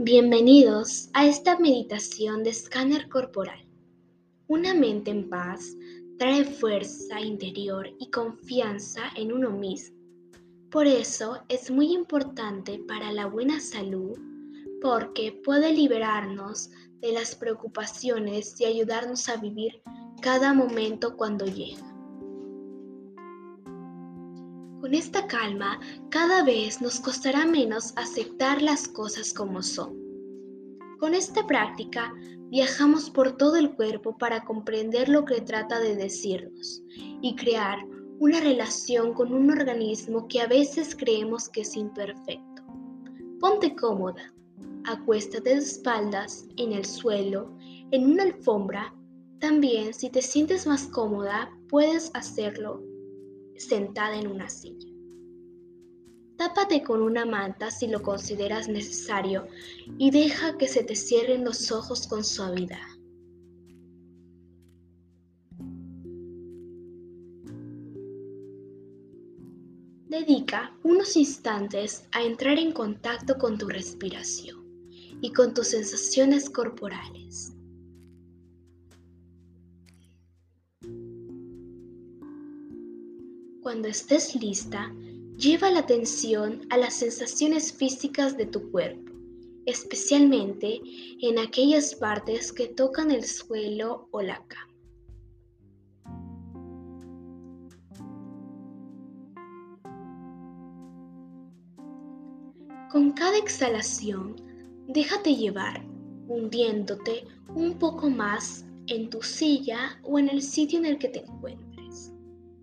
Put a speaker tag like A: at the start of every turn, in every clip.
A: Bienvenidos a esta meditación de escáner corporal. Una mente en paz trae fuerza interior y confianza en uno mismo. Por eso es muy importante para la buena salud porque puede liberarnos de las preocupaciones y ayudarnos a vivir cada momento cuando llega. Con esta calma, cada vez nos costará menos aceptar las cosas como son. Con esta práctica, viajamos por todo el cuerpo para comprender lo que trata de decirnos y crear una relación con un organismo que a veces creemos que es imperfecto. Ponte cómoda, acuéstate de espaldas en el suelo, en una alfombra. También, si te sientes más cómoda, puedes hacerlo sentada en una silla. Tápate con una manta si lo consideras necesario y deja que se te cierren los ojos con suavidad. Dedica unos instantes a entrar en contacto con tu respiración y con tus sensaciones corporales. Cuando estés lista, lleva la atención a las sensaciones físicas de tu cuerpo, especialmente en aquellas partes que tocan el suelo o la cama. Con cada exhalación, déjate llevar, hundiéndote un poco más en tu silla o en el sitio en el que te encuentres.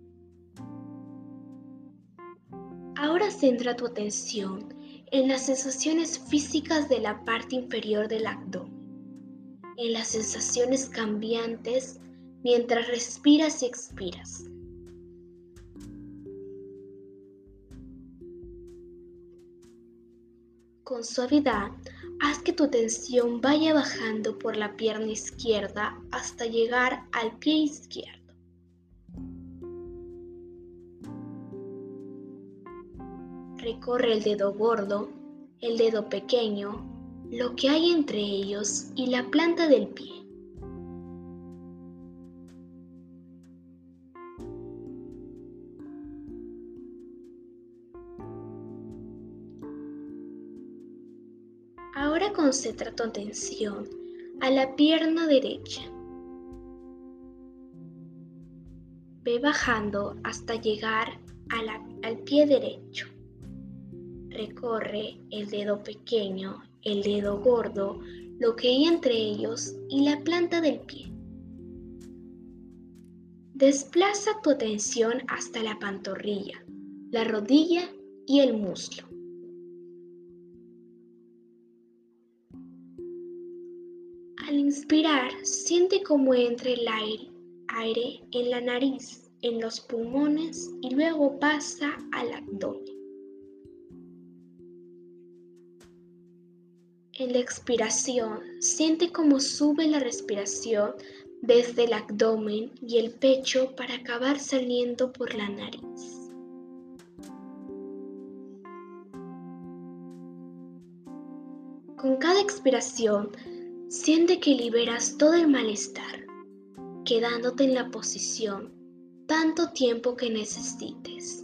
A: Ahora centra tu atención en las sensaciones físicas de la parte inferior del abdomen, en las sensaciones cambiantes mientras respiras y expiras. Con suavidad, haz que tu tensión vaya bajando por la pierna izquierda hasta llegar al pie izquierdo. Recorre el dedo gordo, el dedo pequeño, lo que hay entre ellos y la planta del pie. Ahora concentra tu atención a la pierna derecha. Ve bajando hasta llegar al pie derecho. Recorre el dedo pequeño, el dedo gordo, lo que hay entre ellos y la planta del pie. Desplaza tu atención hasta la pantorrilla, la rodilla y el muslo. Al inspirar, siente cómo entra el aire en la nariz, en los pulmones y luego pasa al abdomen. En la expiración, siente cómo sube la respiración desde el abdomen y el pecho para acabar saliendo por la nariz. Con cada expiración, siente que liberas todo el malestar, quedándote en la posición tanto tiempo que necesites.